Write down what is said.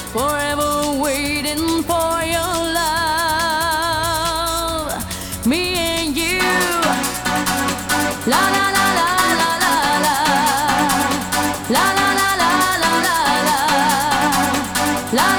forever waiting for your love. Me and you, la la la la la la la, la la la la la la la, la.